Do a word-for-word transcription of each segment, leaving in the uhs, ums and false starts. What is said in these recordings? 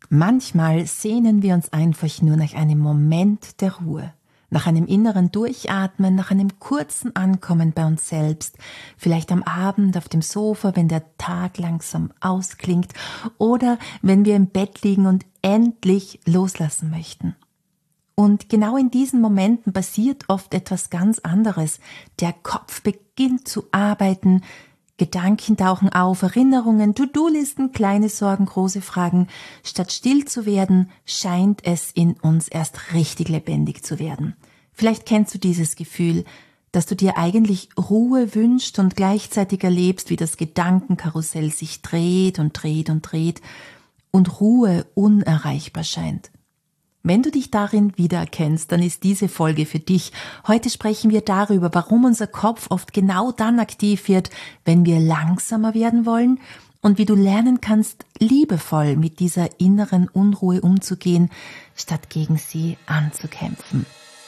Manchmal sehnen wir uns einfach nur nach einem Moment der Ruhe, nach einem inneren Durchatmen, nach einem kurzen Ankommen bei uns selbst, vielleicht am Abend auf dem Sofa, wenn der Tag langsam ausklingt oder wenn wir im Bett liegen und endlich loslassen möchten. Und genau in diesen Momenten passiert oft etwas ganz anderes. Der Kopf beginnt zu arbeiten, Gedanken tauchen auf, Erinnerungen, To-Do-Listen, kleine Sorgen, große Fragen. Statt still zu werden, scheint es in uns erst richtig lebendig zu werden. Vielleicht kennst du dieses Gefühl, dass du dir eigentlich Ruhe wünschst und gleichzeitig erlebst, wie das Gedankenkarussell sich dreht und dreht und dreht und Ruhe unerreichbar scheint. Wenn du dich darin wiedererkennst, dann ist diese Folge für dich. Heute sprechen wir darüber, warum unser Kopf oft genau dann aktiv wird, wenn wir langsamer werden wollen und wie du lernen kannst, liebevoll mit dieser inneren Unruhe umzugehen, statt gegen sie anzukämpfen.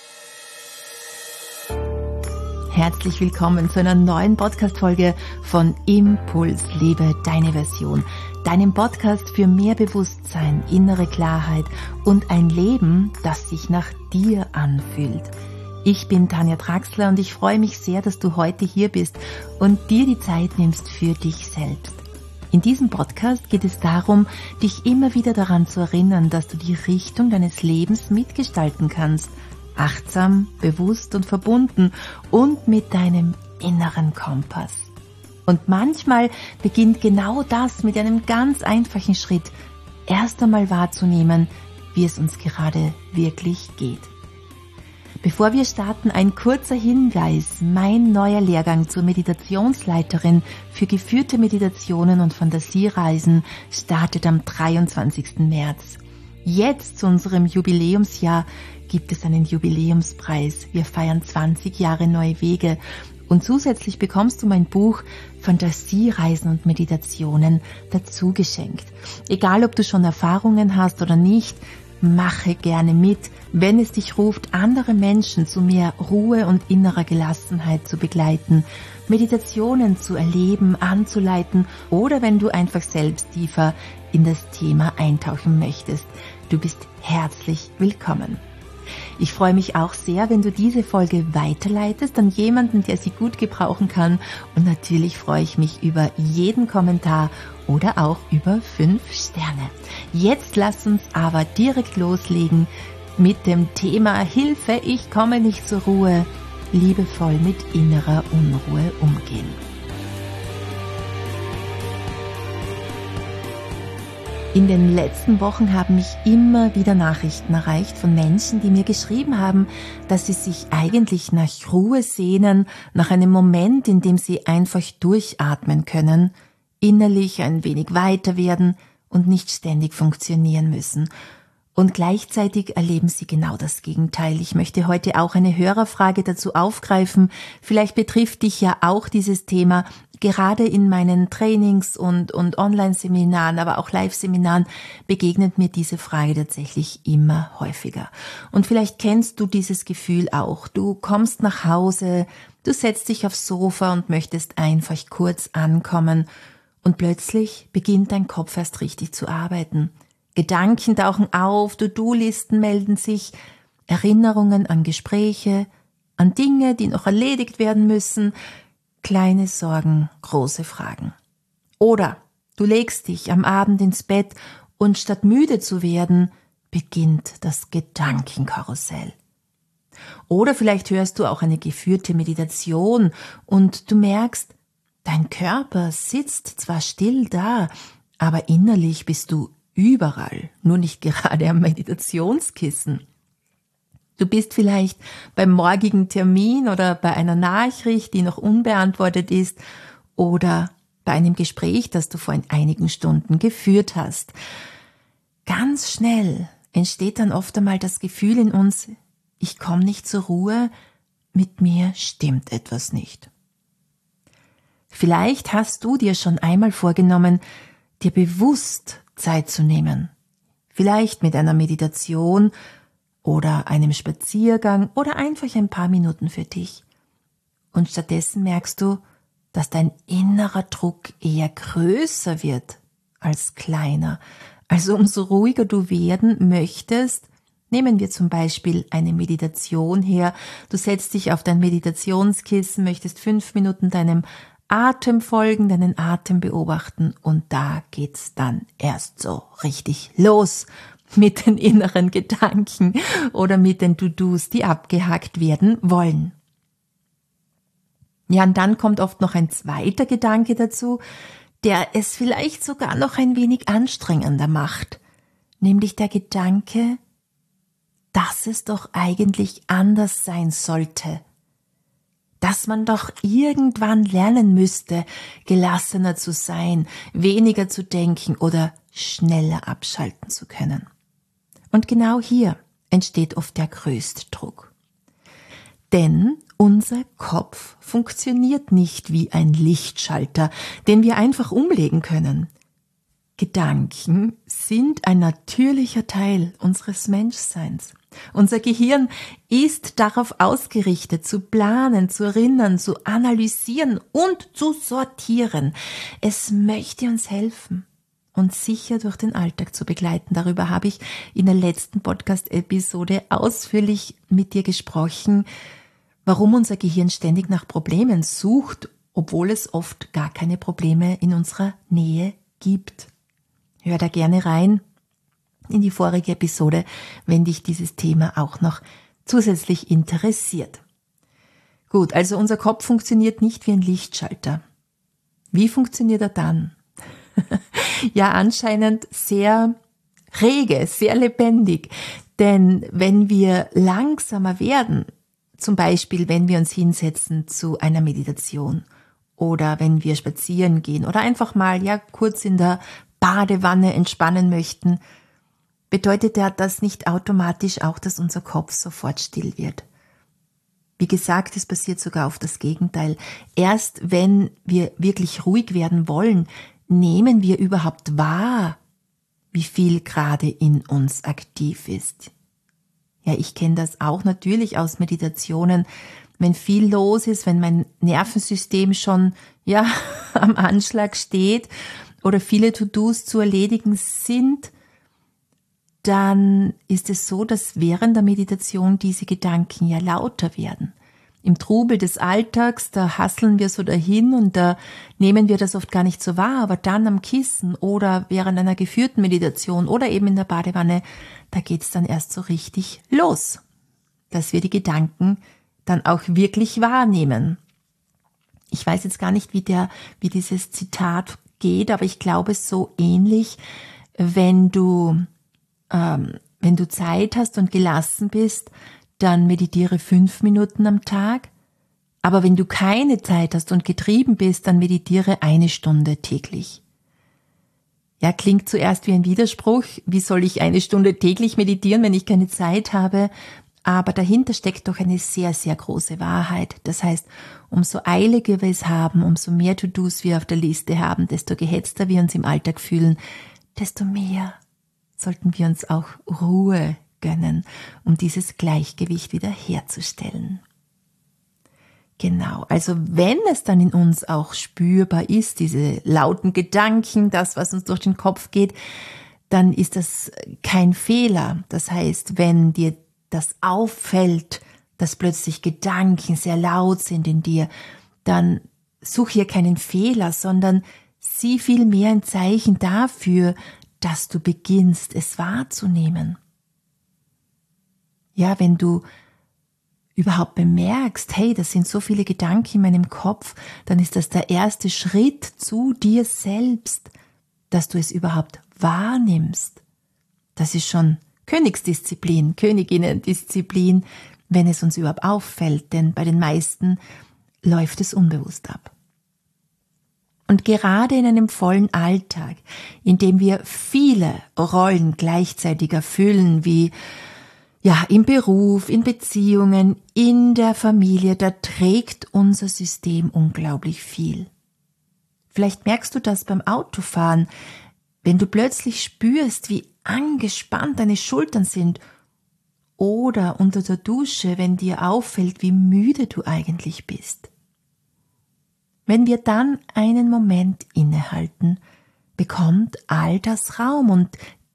Herzlich willkommen zu einer neuen Podcast-Folge von Impuls, lebe deine Version. Deinem Podcast für mehr Bewusstsein, innere Klarheit und ein Leben, das sich nach dir anfühlt. Ich bin Tanja Traxler und ich freue mich sehr, dass du heute hier bist und dir die Zeit nimmst für dich selbst. In diesem Podcast geht es darum, dich immer wieder daran zu erinnern, dass du die Richtung deines Lebens mitgestalten kannst. Achtsam, bewusst und verbunden und mit deinem inneren Kompass. Und manchmal beginnt genau das mit einem ganz einfachen Schritt, erst einmal wahrzunehmen, wie es uns gerade wirklich geht. Bevor wir starten, ein kurzer Hinweis. Mein neuer Lehrgang zur Meditationsleiterin für geführte Meditationen und Fantasiereisen startet am dreiundzwanzigsten März. Jetzt zu unserem Jubiläumsjahr gibt es einen Jubiläumspreis. Wir feiern zwanzig Jahre neue Wege. Und zusätzlich bekommst du mein Buch Fantasiereisen und Meditationen dazu geschenkt. Egal, ob du schon Erfahrungen hast oder nicht, mache gerne mit, wenn es dich ruft, andere Menschen zu mehr Ruhe und innerer Gelassenheit zu begleiten, Meditationen zu erleben, anzuleiten oder wenn du einfach selbst tiefer in das Thema eintauchen möchtest. Du bist herzlich willkommen. Ich freue mich auch sehr, wenn du diese Folge weiterleitest an jemanden, der sie gut gebrauchen kann. Und natürlich freue ich mich über jeden Kommentar oder auch über fünf Sterne. Jetzt lass uns aber direkt loslegen mit dem Thema Hilfe, ich komme nicht zur Ruhe, liebevoll mit innerer Unruhe umgehen. In den letzten Wochen haben mich immer wieder Nachrichten erreicht von Menschen, die mir geschrieben haben, dass sie sich eigentlich nach Ruhe sehnen, nach einem Moment, in dem sie einfach durchatmen können, innerlich ein wenig weiter werden und nicht ständig funktionieren müssen. Und gleichzeitig erleben sie genau das Gegenteil. Ich möchte heute auch eine Hörerfrage dazu aufgreifen. Vielleicht betrifft dich ja auch dieses Thema. Gerade in meinen Trainings und, und Online-Seminaren, aber auch Live-Seminaren begegnet mir diese Frage tatsächlich immer häufiger. Und vielleicht kennst du dieses Gefühl auch. Du kommst nach Hause, du setzt dich aufs Sofa und möchtest einfach kurz ankommen und plötzlich beginnt dein Kopf erst richtig zu arbeiten. Gedanken tauchen auf, To-Do-Listen melden sich, Erinnerungen an Gespräche, an Dinge, die noch erledigt werden müssen, kleine Sorgen, große Fragen. Oder du legst dich am Abend ins Bett und statt müde zu werden, beginnt das Gedankenkarussell. Oder vielleicht hörst du auch eine geführte Meditation und du merkst, dein Körper sitzt zwar still da, aber innerlich bist du überall, nur nicht gerade am Meditationskissen. Du bist vielleicht beim morgigen Termin oder bei einer Nachricht, die noch unbeantwortet ist, oder bei einem Gespräch, das du vor einigen Stunden geführt hast. Ganz schnell entsteht dann oft einmal das Gefühl in uns, ich komme nicht zur Ruhe, mit mir stimmt etwas nicht. Vielleicht hast du dir schon einmal vorgenommen, dir bewusst Zeit zu nehmen. Vielleicht mit einer Meditation oder einem Spaziergang oder einfach ein paar Minuten für dich. Und stattdessen merkst du, dass dein innerer Druck eher größer wird als kleiner. Also umso ruhiger du werden möchtest, nehmen wir zum Beispiel eine Meditation her. Du setzt dich auf dein Meditationskissen, möchtest fünf Minuten deinem Atem folgen, deinen Atem beobachten und da geht's dann erst so richtig los mit den inneren Gedanken oder mit den To-Dos, die abgehakt werden wollen. Ja, und dann kommt oft noch ein zweiter Gedanke dazu, der es vielleicht sogar noch ein wenig anstrengender macht, nämlich der Gedanke, dass es doch eigentlich anders sein sollte, dass man doch irgendwann lernen müsste, gelassener zu sein, weniger zu denken oder schneller abschalten zu können. Und genau hier entsteht oft der größte Druck. Denn unser Kopf funktioniert nicht wie ein Lichtschalter, den wir einfach umlegen können. Gedanken sind ein natürlicher Teil unseres Menschseins. Unser Gehirn ist darauf ausgerichtet, zu planen, zu erinnern, zu analysieren und zu sortieren. Es möchte uns helfen, uns sicher durch den Alltag zu begleiten. Darüber habe ich in der letzten Podcast-Episode ausführlich mit dir gesprochen, warum unser Gehirn ständig nach Problemen sucht, obwohl es oft gar keine Probleme in unserer Nähe gibt. Hör da gerne rein in die vorige Episode, wenn dich dieses Thema auch noch zusätzlich interessiert. Gut, also unser Kopf funktioniert nicht wie ein Lichtschalter. Wie funktioniert er dann? Ja, anscheinend sehr rege, sehr lebendig. Denn wenn wir langsamer werden, zum Beispiel wenn wir uns hinsetzen zu einer Meditation oder wenn wir spazieren gehen oder einfach mal ja kurz in der Badewanne entspannen möchten, bedeutet ja das nicht automatisch auch, dass unser Kopf sofort still wird. Wie gesagt, es passiert sogar auf das Gegenteil. Erst wenn wir wirklich ruhig werden wollen, nehmen wir überhaupt wahr, wie viel gerade in uns aktiv ist. Ja, ich kenne das auch natürlich aus Meditationen, wenn viel los ist, wenn mein Nervensystem schon ja am Anschlag steht oder viele To-Dos zu erledigen sind, dann ist es so, dass während der Meditation diese Gedanken ja lauter werden. Im Trubel des Alltags, da hasseln wir so dahin und da nehmen wir das oft gar nicht so wahr, aber dann am Kissen oder während einer geführten Meditation oder eben in der Badewanne, da geht's dann erst so richtig los, dass wir die Gedanken dann auch wirklich wahrnehmen. Ich weiß jetzt gar nicht, wie der, wie dieses Zitat geht, aber ich glaube so ähnlich, wenn du Ähm, wenn du Zeit hast und gelassen bist, dann meditiere fünf Minuten am Tag. Aber wenn du keine Zeit hast und getrieben bist, dann meditiere eine Stunde täglich. Ja, klingt zuerst wie ein Widerspruch. Wie soll ich eine Stunde täglich meditieren, wenn ich keine Zeit habe? Aber dahinter steckt doch eine sehr, sehr große Wahrheit. Das heißt, umso eiliger wir es haben, umso mehr To-Dos wir auf der Liste haben, desto gehetzter wir uns im Alltag fühlen, desto mehr sollten wir uns auch Ruhe gönnen, um dieses Gleichgewicht wieder herzustellen. Genau, also wenn es dann in uns auch spürbar ist, diese lauten Gedanken, das, was uns durch den Kopf geht, dann ist das kein Fehler. Das heißt, wenn dir das auffällt, dass plötzlich Gedanken sehr laut sind in dir, dann such hier keinen Fehler, sondern sieh vielmehr ein Zeichen dafür, dass du beginnst, es wahrzunehmen. Ja, wenn du überhaupt bemerkst, hey, das sind so viele Gedanken in meinem Kopf, dann ist das der erste Schritt zu dir selbst, dass du es überhaupt wahrnimmst. Das ist schon Königsdisziplin, Königinnendisziplin, wenn es uns überhaupt auffällt, denn bei den meisten läuft es unbewusst ab. Und gerade in einem vollen Alltag, in dem wir viele Rollen gleichzeitig erfüllen, wie ja im Beruf, in Beziehungen, in der Familie, da trägt unser System unglaublich viel. Vielleicht merkst du das beim Autofahren, wenn du plötzlich spürst, wie angespannt deine Schultern sind, oder unter der Dusche, wenn dir auffällt, wie müde du eigentlich bist. Wenn wir dann einen Moment innehalten, bekommt all das Raum und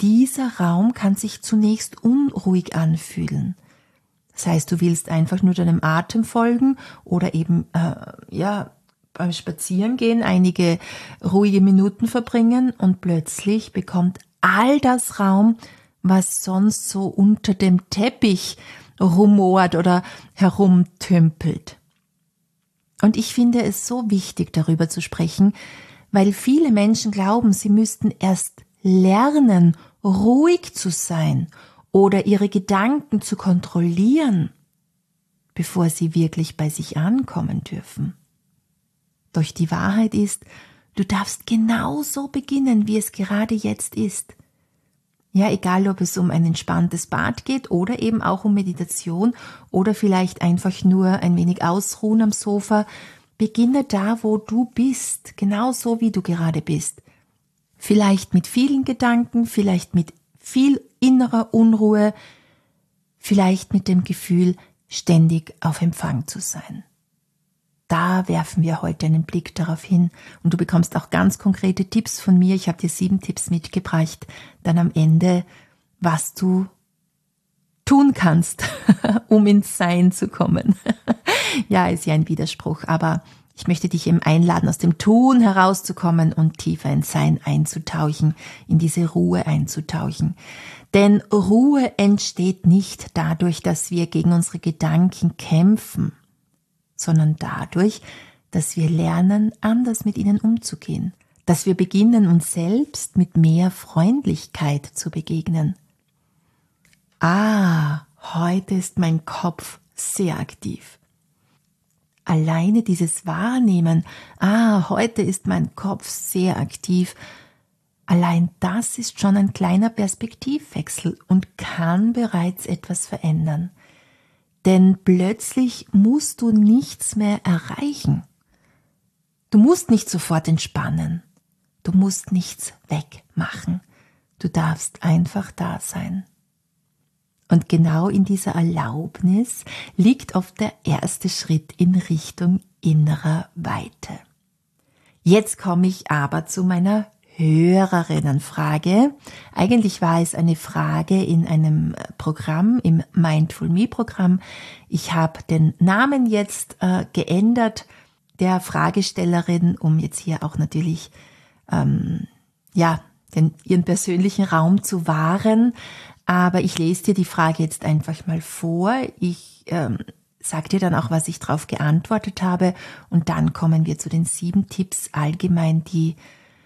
dieser Raum kann sich zunächst unruhig anfühlen. Das heißt, du willst einfach nur deinem Atem folgen oder eben äh, ja beim Spazierengehen einige ruhige Minuten verbringen und plötzlich bekommt all das Raum, was sonst so unter dem Teppich rumort oder herumtümpelt. Und ich finde es so wichtig, darüber zu sprechen, weil viele Menschen glauben, sie müssten erst lernen, ruhig zu sein oder ihre Gedanken zu kontrollieren, bevor sie wirklich bei sich ankommen dürfen. Doch die Wahrheit ist, du darfst genauso beginnen, wie es gerade jetzt ist. Ja, egal ob es um ein entspanntes Bad geht oder eben auch um Meditation oder vielleicht einfach nur ein wenig ausruhen am Sofa, beginne da, wo du bist, genauso wie du gerade bist. Vielleicht mit vielen Gedanken, vielleicht mit viel innerer Unruhe, vielleicht mit dem Gefühl, ständig auf Empfang zu sein. Da werfen wir heute einen Blick darauf hin und du bekommst auch ganz konkrete Tipps von mir. Ich habe dir sieben Tipps mitgebracht, dann am Ende, was du tun kannst, um ins Sein zu kommen. Ja, ist ja ein Widerspruch, aber ich möchte dich eben einladen, aus dem Tun herauszukommen und tiefer ins Sein einzutauchen, in diese Ruhe einzutauchen. Denn Ruhe entsteht nicht dadurch, dass wir gegen unsere Gedanken kämpfen, sondern dadurch, dass wir lernen, anders mit ihnen umzugehen, dass wir beginnen, uns selbst mit mehr Freundlichkeit zu begegnen. Ah, heute ist mein Kopf sehr aktiv. Alleine dieses Wahrnehmen, ah, heute ist mein Kopf sehr aktiv, allein das ist schon ein kleiner Perspektivwechsel und kann bereits etwas verändern. Denn plötzlich musst du nichts mehr erreichen. Du musst nicht sofort entspannen. Du musst nichts wegmachen. Du darfst einfach da sein. Und genau in dieser Erlaubnis liegt oft der erste Schritt in Richtung innerer Weite. Jetzt komme ich aber zu meiner Hörerinnenfrage. Eigentlich war es eine Frage in einem Programm, im Mindful Me Programm. Ich habe den Namen jetzt äh, geändert, der Fragestellerin, um jetzt hier auch natürlich ähm, ja den, ihren persönlichen Raum zu wahren. Aber ich lese dir die Frage jetzt einfach mal vor. Ich ähm, sage dir dann auch, was ich darauf geantwortet habe. Und dann kommen wir zu den sieben Tipps allgemein, die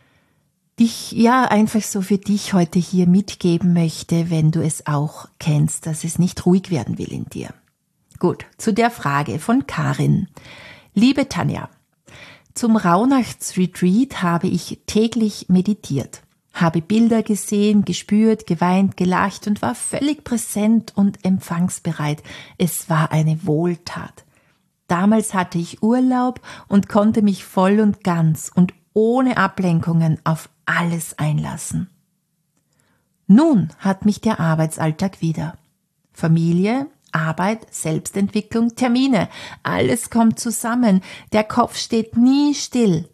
ich ja einfach so für dich heute hier mitgeben möchte, wenn du es auch kennst, dass es nicht ruhig werden will in dir. Gut, zu der Frage von Karin. Liebe Tanja, zum Rauhnachtsretreat habe ich täglich meditiert, habe Bilder gesehen, gespürt, geweint, gelacht und war völlig präsent und empfangsbereit. Es war eine Wohltat. Damals hatte ich Urlaub und konnte mich voll und ganz und ohne Ablenkungen auf alles einlassen. Nun hat mich der Arbeitsalltag wieder. Familie, Arbeit, Selbstentwicklung, Termine, alles kommt zusammen. Der Kopf steht nie still.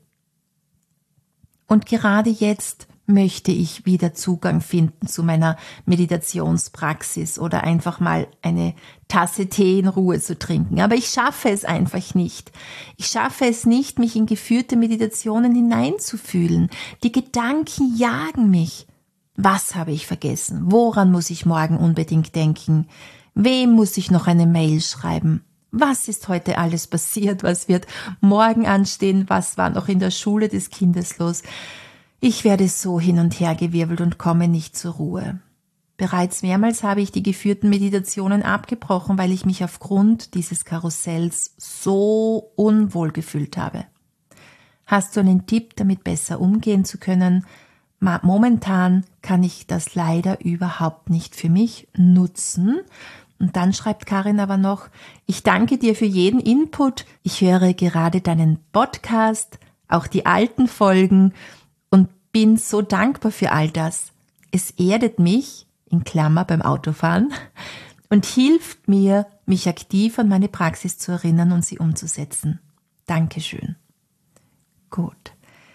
Und gerade jetzt möchte ich wieder Zugang finden zu meiner Meditationspraxis oder einfach mal eine Tasse Tee in Ruhe zu trinken. Aber ich schaffe es einfach nicht. Ich schaffe es nicht, mich in geführte Meditationen hineinzufühlen. Die Gedanken jagen mich. Was habe ich vergessen? Woran muss ich morgen unbedingt denken? Wem muss ich noch eine Mail schreiben? Was ist heute alles passiert? Was wird morgen anstehen? Was war noch in der Schule des Kindes los? Ich werde so hin und her gewirbelt und komme nicht zur Ruhe. Bereits mehrmals habe ich die geführten Meditationen abgebrochen, weil ich mich aufgrund dieses Karussells so unwohl gefühlt habe. Hast du einen Tipp, damit besser umgehen zu können? Momentan kann ich das leider überhaupt nicht für mich nutzen. Und dann schreibt Karin aber noch, ich danke dir für jeden Input. Ich höre gerade deinen Podcast, auch die alten Folgen, und bin so dankbar für all das. Es erdet mich, in Klammer beim Autofahren, und hilft mir, mich aktiv an meine Praxis zu erinnern und sie umzusetzen. Dankeschön. Gut.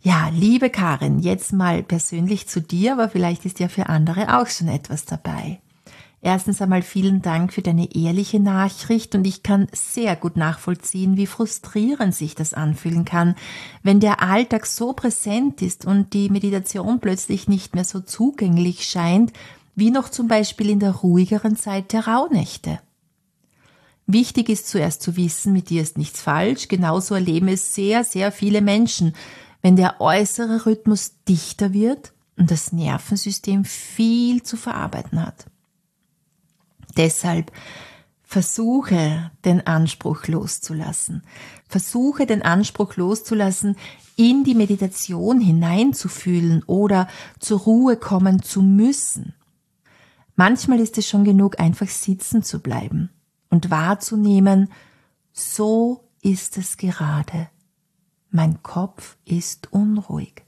Ja, liebe Karin, jetzt mal persönlich zu dir, aber vielleicht ist ja für andere auch schon etwas dabei. Erstens einmal vielen Dank für deine ehrliche Nachricht und ich kann sehr gut nachvollziehen, wie frustrierend sich das anfühlen kann, wenn der Alltag so präsent ist und die Meditation plötzlich nicht mehr so zugänglich scheint, wie noch zum Beispiel in der ruhigeren Zeit der Rauhnächte. Wichtig ist zuerst zu wissen, mit dir ist nichts falsch, genauso erleben es sehr, sehr viele Menschen, wenn der äußere Rhythmus dichter wird und das Nervensystem viel zu verarbeiten hat. Deshalb versuche, den Anspruch loszulassen. Versuche, den Anspruch loszulassen, in die Meditation hineinzufühlen oder zur Ruhe kommen zu müssen. Manchmal ist es schon genug, einfach sitzen zu bleiben und wahrzunehmen, so ist es gerade. Mein Kopf ist unruhig.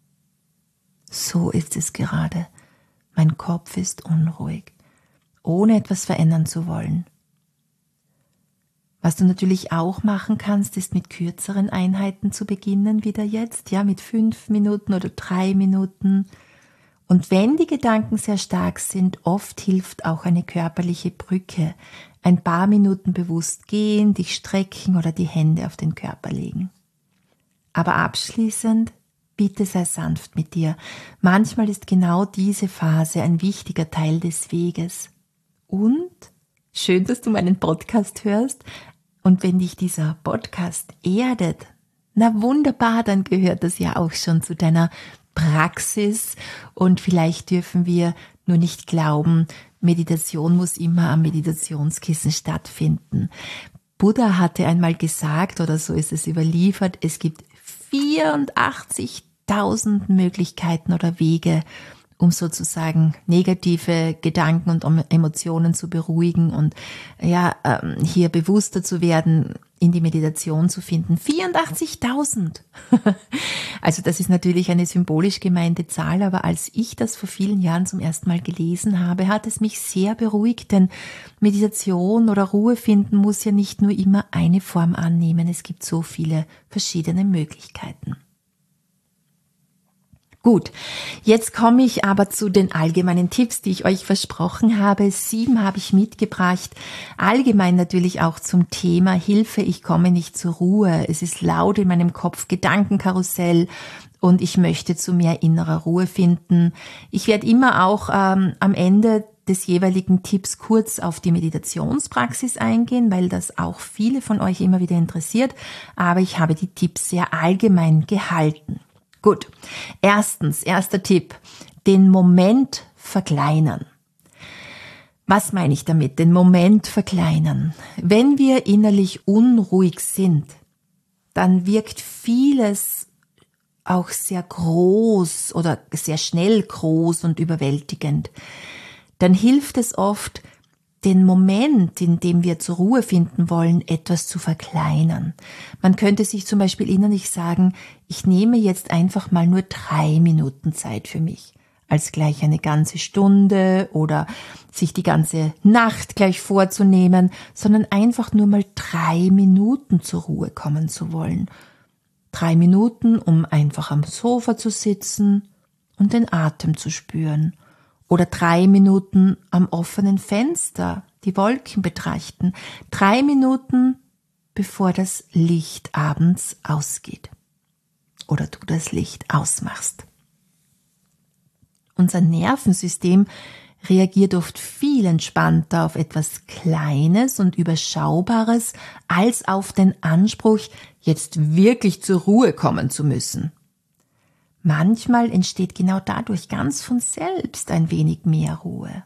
So ist es gerade. Mein Kopf ist unruhig. Ohne etwas verändern zu wollen. Was du natürlich auch machen kannst, ist mit kürzeren Einheiten zu beginnen, wieder jetzt, ja, mit fünf Minuten oder drei Minuten. Und wenn die Gedanken sehr stark sind, oft hilft auch eine körperliche Brücke. Ein paar Minuten bewusst gehen, dich strecken oder die Hände auf den Körper legen. Aber abschließend, bitte sei sanft mit dir. Manchmal ist genau diese Phase ein wichtiger Teil des Weges. Und schön, dass du meinen Podcast hörst. Und wenn dich dieser Podcast erdet, na wunderbar, dann gehört das ja auch schon zu deiner Praxis. Und vielleicht dürfen wir nur nicht glauben, Meditation muss immer am Meditationskissen stattfinden. Buddha hatte einmal gesagt, oder so ist es überliefert, es gibt vierundachtzigtausend Möglichkeiten oder Wege, um sozusagen negative Gedanken und Emotionen zu beruhigen und ja hier bewusster zu werden, in die Meditation zu finden. vierundachtzigtausend! Also das ist natürlich eine symbolisch gemeinte Zahl, aber als ich das vor vielen Jahren zum ersten Mal gelesen habe, hat es mich sehr beruhigt, denn Meditation oder Ruhe finden muss ja nicht nur immer eine Form annehmen. Es gibt so viele verschiedene Möglichkeiten. Gut, jetzt komme ich aber zu den allgemeinen Tipps, die ich euch versprochen habe. Sieben habe ich mitgebracht. Allgemein natürlich auch zum Thema Hilfe, ich komme nicht zur Ruhe. Es ist laut in meinem Kopf, Gedankenkarussell und ich möchte zu mehr innerer Ruhe finden. Ich werde immer auch ähm, am Ende des jeweiligen Tipps kurz auf die Meditationspraxis eingehen, weil das auch viele von euch immer wieder interessiert. Aber ich habe die Tipps sehr allgemein gehalten. Gut, erstens, erster Tipp, den Moment verkleinern. Was meine ich damit? Den Moment verkleinern. Wenn wir innerlich unruhig sind, dann wirkt vieles auch sehr groß oder sehr schnell groß und überwältigend. Dann hilft es oft, den Moment, in dem wir zur Ruhe finden wollen, etwas zu verkleinern. Man könnte sich zum Beispiel innerlich sagen, ich nehme jetzt einfach mal nur drei Minuten Zeit für mich, als gleich eine ganze Stunde oder sich die ganze Nacht gleich vorzunehmen, sondern einfach nur mal drei Minuten zur Ruhe kommen zu wollen. Drei Minuten, um einfach am Sofa zu sitzen und den Atem zu spüren. Oder drei Minuten am offenen Fenster, die Wolken betrachten. Drei Minuten, bevor das Licht abends ausgeht. Oder du das Licht ausmachst. Unser Nervensystem reagiert oft viel entspannter auf etwas Kleines und Überschaubares, als auf den Anspruch, jetzt wirklich zur Ruhe kommen zu müssen. Manchmal entsteht genau dadurch ganz von selbst ein wenig mehr Ruhe.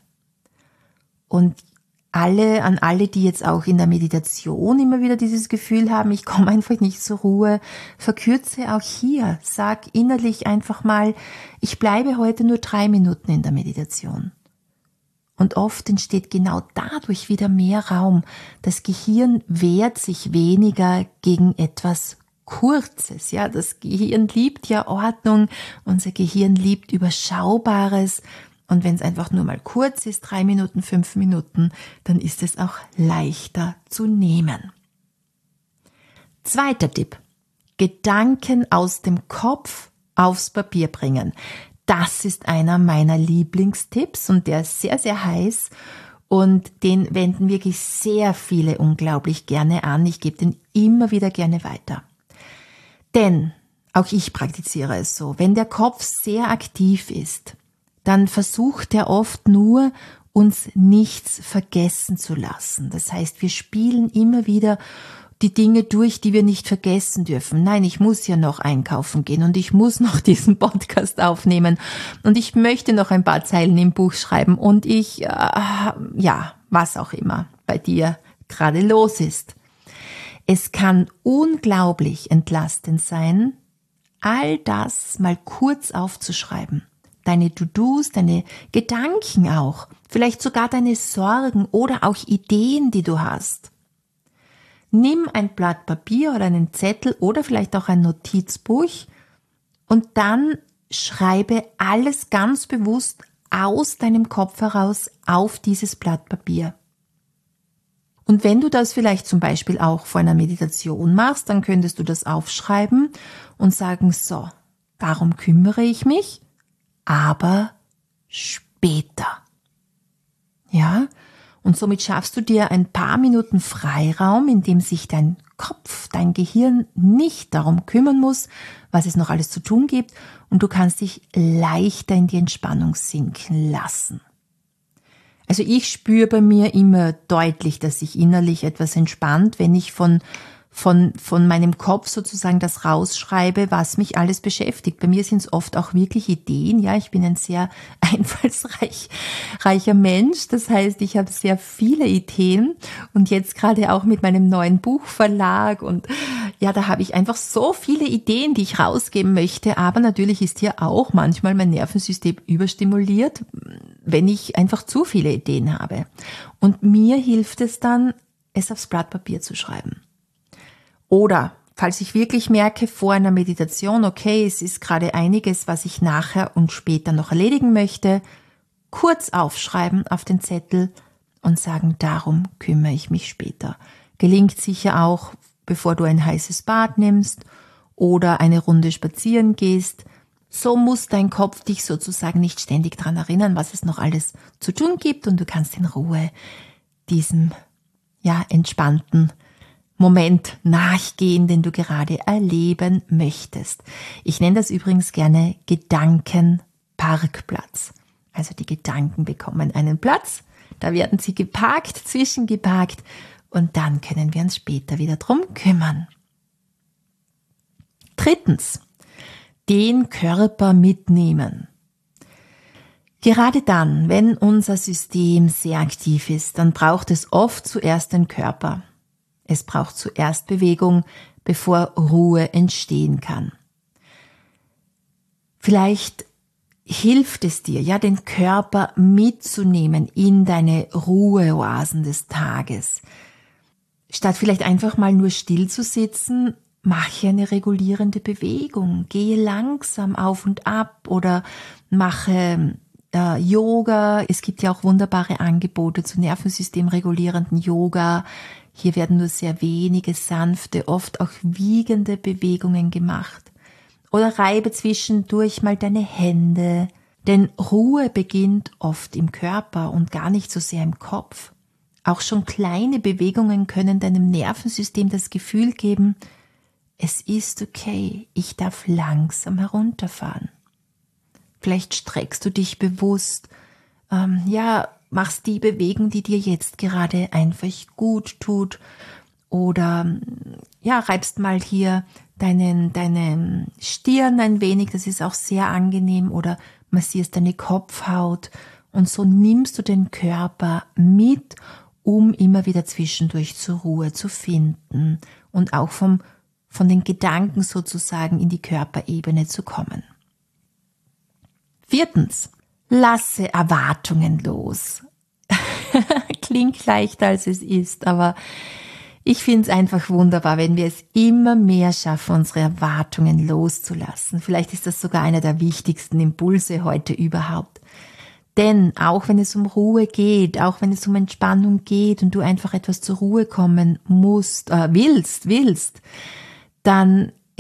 Und alle, an alle, die jetzt auch in der Meditation immer wieder dieses Gefühl haben, ich komme einfach nicht zur Ruhe, verkürze auch hier, sag innerlich einfach mal, ich bleibe heute nur drei Minuten in der Meditation. Und oft entsteht genau dadurch wieder mehr Raum. Das Gehirn wehrt sich weniger gegen etwas Kurzes, ja, das Gehirn liebt ja Ordnung, unser Gehirn liebt Überschaubares und wenn es einfach nur mal kurz ist, drei Minuten, fünf Minuten, dann ist es auch leichter zu nehmen. Zweiter Tipp, Gedanken aus dem Kopf aufs Papier bringen. Das ist einer meiner Lieblingstipps und der ist sehr, sehr heiß und den wenden wirklich sehr viele unglaublich gerne an. Ich gebe den immer wieder gerne weiter. Denn auch ich praktiziere es so, wenn der Kopf sehr aktiv ist, dann versucht er oft nur, uns nichts vergessen zu lassen. Das heißt, wir spielen immer wieder die Dinge durch, die wir nicht vergessen dürfen. Nein, ich muss ja noch einkaufen gehen und ich muss noch diesen Podcast aufnehmen und ich möchte noch ein paar Zeilen im Buch schreiben und ich, äh, ja, was auch immer bei dir gerade los ist. Es kann unglaublich entlastend sein, all das mal kurz aufzuschreiben. Deine To-Dos, deine Gedanken auch, vielleicht sogar deine Sorgen oder auch Ideen, die du hast. Nimm ein Blatt Papier oder einen Zettel oder vielleicht auch ein Notizbuch und dann schreibe alles ganz bewusst aus deinem Kopf heraus auf dieses Blatt Papier. Und wenn du das vielleicht zum Beispiel auch vor einer Meditation machst, dann könntest du das aufschreiben und sagen, so, darum kümmere ich mich, aber später. Ja? Und somit schaffst du dir ein paar Minuten Freiraum, in dem sich dein Kopf, dein Gehirn nicht darum kümmern muss, was es noch alles zu tun gibt, und du kannst dich leichter in die Entspannung sinken lassen. Also ich spüre bei mir immer deutlich, dass sich innerlich etwas entspannt, wenn ich von von von meinem Kopf sozusagen das rausschreibe, was mich alles beschäftigt. Bei mir sind es oft auch wirklich Ideen. Ja, ich bin ein sehr einfallsreich reicher Mensch. Das heißt, ich habe sehr viele Ideen und jetzt gerade auch mit meinem neuen Buchverlag und ja, da habe ich einfach so viele Ideen, die ich rausgeben möchte. Aber natürlich ist hier auch manchmal mein Nervensystem überstimuliert, wenn ich einfach zu viele Ideen habe. Und mir hilft es dann, es aufs Blatt Papier zu schreiben. Oder, falls ich wirklich merke vor einer Meditation, okay, es ist gerade einiges, was ich nachher und später noch erledigen möchte, kurz aufschreiben auf den Zettel und sagen, darum kümmere ich mich später. Gelingt sicher auch, bevor du ein heißes Bad nimmst oder eine Runde spazieren gehst. So muss dein Kopf dich sozusagen nicht ständig daran erinnern, was es noch alles zu tun gibt, und du kannst in Ruhe diesem, ja, entspannten Moment nachgehen, den du gerade erleben möchtest. Ich nenne das übrigens gerne Gedankenparkplatz. Also die Gedanken bekommen einen Platz, da werden sie geparkt, zwischengeparkt, und dann können wir uns später wieder drum kümmern. Drittens, den Körper mitnehmen. Gerade dann, wenn unser System sehr aktiv ist, dann braucht es oft zuerst den Körper. Es braucht zuerst Bewegung, bevor Ruhe entstehen kann. Vielleicht hilft es dir, ja, den Körper mitzunehmen in deine Ruheoasen des Tages. Statt vielleicht einfach mal nur still zu sitzen, mache eine regulierende Bewegung. Gehe langsam auf und ab oder mache äh, Yoga. Es gibt ja auch wunderbare Angebote zu nervensystemregulierenden Yoga. Hier werden nur sehr wenige sanfte, oft auch wiegende Bewegungen gemacht. Oder reibe zwischendurch mal deine Hände, denn Ruhe beginnt oft im Körper und gar nicht so sehr im Kopf. Auch schon kleine Bewegungen können deinem Nervensystem das Gefühl geben, es ist okay, ich darf langsam herunterfahren. Vielleicht streckst du dich bewusst, ähm, ja, machst die Bewegung, die dir jetzt gerade einfach gut tut, oder ja, reibst mal hier deinen, deine Stirn ein wenig, das ist auch sehr angenehm, oder massierst deine Kopfhaut, und so nimmst du den Körper mit, um immer wieder zwischendurch zur Ruhe zu finden und auch vom, von den Gedanken sozusagen in die Körperebene zu kommen. Viertens. Lasse Erwartungen los. Klingt leichter, als es ist, aber ich finde es einfach wunderbar, wenn wir es immer mehr schaffen, unsere Erwartungen loszulassen. Vielleicht ist das sogar einer der wichtigsten Impulse heute überhaupt. Denn auch wenn es um Ruhe geht, auch wenn es um Entspannung geht und du einfach etwas zur Ruhe kommen musst, äh, willst, willst, dann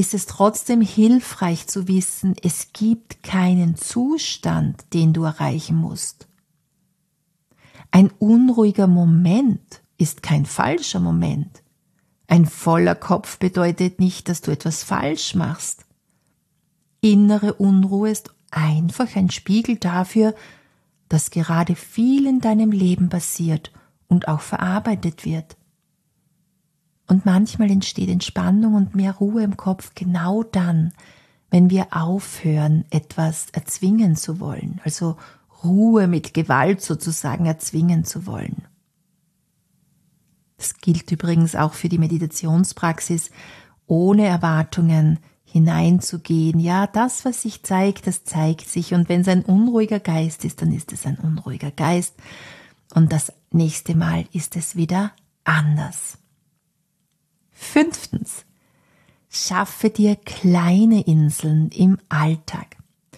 ist es trotzdem hilfreich zu wissen, es gibt keinen Zustand, den du erreichen musst. Ein unruhiger Moment ist kein falscher Moment. Ein voller Kopf bedeutet nicht, dass du etwas falsch machst. Innere Unruhe ist einfach ein Spiegel dafür, dass gerade viel in deinem Leben passiert und auch verarbeitet wird. Und manchmal entsteht Entspannung und mehr Ruhe im Kopf genau dann, wenn wir aufhören, etwas erzwingen zu wollen, also Ruhe mit Gewalt sozusagen erzwingen zu wollen. Das gilt übrigens auch für die Meditationspraxis, ohne Erwartungen hineinzugehen. Ja, das, was sich zeigt, das zeigt sich. Und wenn es ein unruhiger Geist ist, dann ist es ein unruhiger Geist. Und das nächste Mal ist es wieder anders. Fünftens, schaffe dir kleine Inseln im Alltag.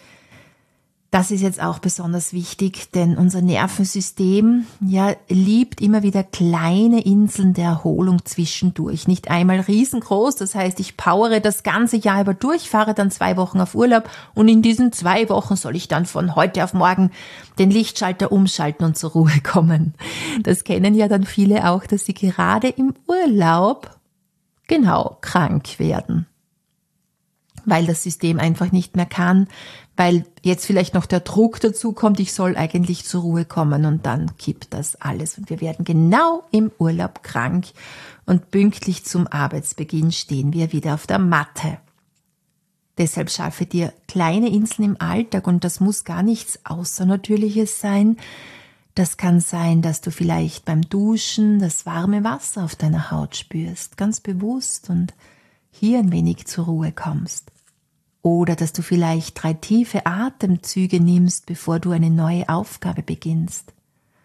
Das ist jetzt auch besonders wichtig, denn unser Nervensystem ja liebt immer wieder kleine Inseln der Erholung zwischendurch. Nicht einmal riesengroß, das heißt, ich powere das ganze Jahr über durch, fahre dann zwei Wochen auf Urlaub und in diesen zwei Wochen soll ich dann von heute auf morgen den Lichtschalter umschalten und zur Ruhe kommen. Das kennen ja dann viele auch, dass sie gerade im Urlaub genau krank werden, weil das System einfach nicht mehr kann, weil jetzt vielleicht noch der Druck dazu kommt, ich soll eigentlich zur Ruhe kommen und dann kippt das alles und wir werden genau im Urlaub krank und pünktlich zum Arbeitsbeginn stehen wir wieder auf der Matte. Deshalb schaffe dir kleine Inseln im Alltag und das muss gar nichts Außernatürliches sein. Das kann sein, dass du vielleicht beim Duschen das warme Wasser auf deiner Haut spürst, ganz bewusst und hier ein wenig zur Ruhe kommst. Oder dass du vielleicht drei tiefe Atemzüge nimmst, bevor du eine neue Aufgabe beginnst.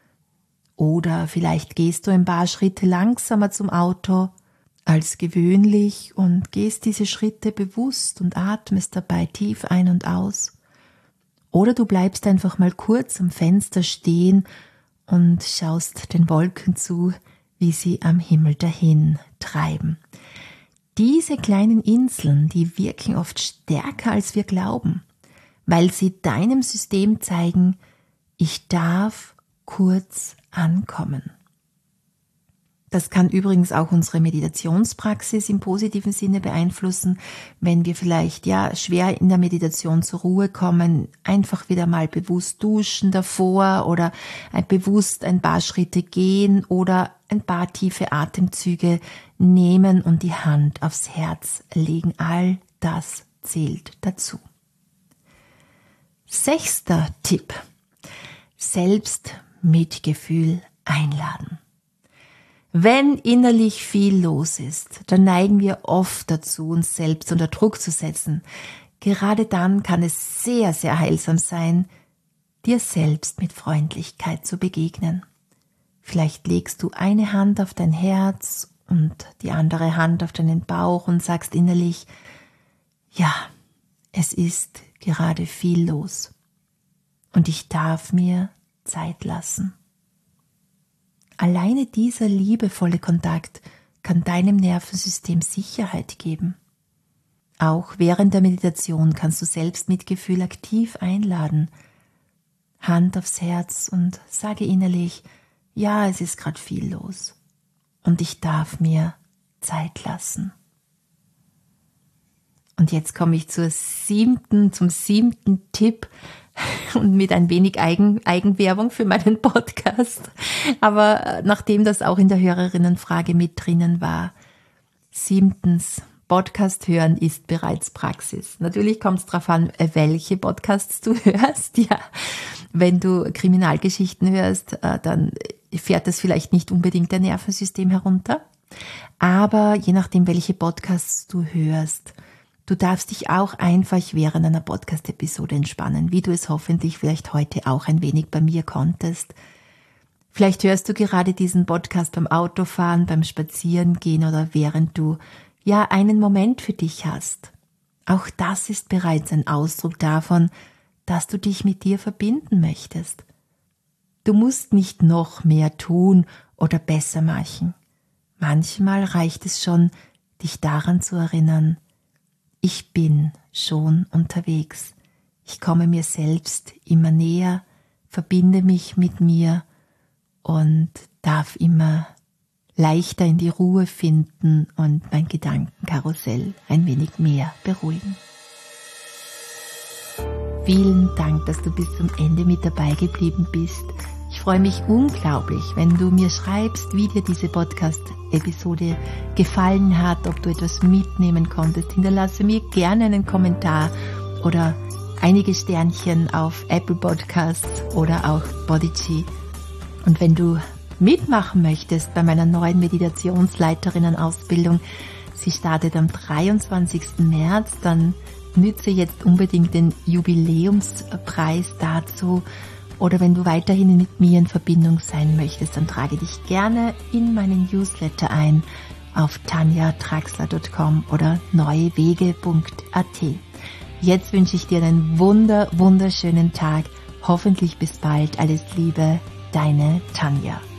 Oder vielleicht gehst du ein paar Schritte langsamer zum Auto als gewöhnlich und gehst diese Schritte bewusst und atmest dabei tief ein und aus. Oder du bleibst einfach mal kurz am Fenster stehen und schaust den Wolken zu, wie sie am Himmel dahin treiben. Diese kleinen Inseln, die wirken oft stärker, als wir glauben, weil sie deinem System zeigen, ich darf kurz ankommen. Das kann übrigens auch unsere Meditationspraxis im positiven Sinne beeinflussen, wenn wir vielleicht ja schwer in der Meditation zur Ruhe kommen, einfach wieder mal bewusst duschen davor oder bewusst ein paar Schritte gehen oder ein paar tiefe Atemzüge nehmen und die Hand aufs Herz legen. All das zählt dazu. Sechster Tipp: Selbstmitgefühl einladen. Wenn innerlich viel los ist, dann neigen wir oft dazu, uns selbst unter Druck zu setzen. Gerade dann kann es sehr, sehr heilsam sein, dir selbst mit Freundlichkeit zu begegnen. Vielleicht legst du eine Hand auf dein Herz und die andere Hand auf deinen Bauch und sagst innerlich, ja, es ist gerade viel los und ich darf mir Zeit lassen. Alleine dieser liebevolle Kontakt kann deinem Nervensystem Sicherheit geben. Auch während der Meditation kannst du Selbstmitgefühl aktiv einladen. Hand aufs Herz und sage innerlich, ja, es ist gerade viel los und ich darf mir Zeit lassen. Und jetzt komme ich zur siebten, zum siebten Tipp und mit ein wenig Eigen, Eigenwerbung für meinen Podcast. Aber nachdem das auch in der Hörerinnenfrage mit drinnen war. Siebtens, Podcast hören ist bereits Praxis. Natürlich kommt es darauf an, welche Podcasts du hörst. Ja, wenn du Kriminalgeschichten hörst, dann fährt das vielleicht nicht unbedingt dein Nervensystem herunter. Aber je nachdem, welche Podcasts du hörst, du darfst dich auch einfach während einer Podcast-Episode entspannen, wie du es hoffentlich vielleicht heute auch ein wenig bei mir konntest. Vielleicht hörst du gerade diesen Podcast beim Autofahren, beim Spazierengehen oder während du ja einen Moment für dich hast. Auch das ist bereits ein Ausdruck davon, dass du dich mit dir verbinden möchtest. Du musst nicht noch mehr tun oder besser machen. Manchmal reicht es schon, dich daran zu erinnern, ich bin schon unterwegs. Ich komme mir selbst immer näher, verbinde mich mit mir und darf immer leichter in die Ruhe finden und mein Gedankenkarussell ein wenig mehr beruhigen. Vielen Dank, dass du bis zum Ende mit dabei geblieben bist. Ich freue mich unglaublich, wenn du mir schreibst, wie dir diese Podcast-Episode gefallen hat, ob du etwas mitnehmen konntest. Hinterlasse mir gerne einen Kommentar oder einige Sternchen auf Apple Podcasts oder auch Podigy. Und wenn du mitmachen möchtest bei meiner neuen Meditationsleiterinnen-Ausbildung, sie startet am dreiundzwanzigsten März, dann nütze jetzt unbedingt den Jubiläumspreis dazu. Oder wenn du weiterhin mit mir in Verbindung sein möchtest, dann trage dich gerne in meinen Newsletter ein auf tanja traxler punkt com oder neuewege punkt a t. Jetzt wünsche ich dir einen wunder, wunderschönen Tag. Hoffentlich bis bald. Alles Liebe, deine Tanja.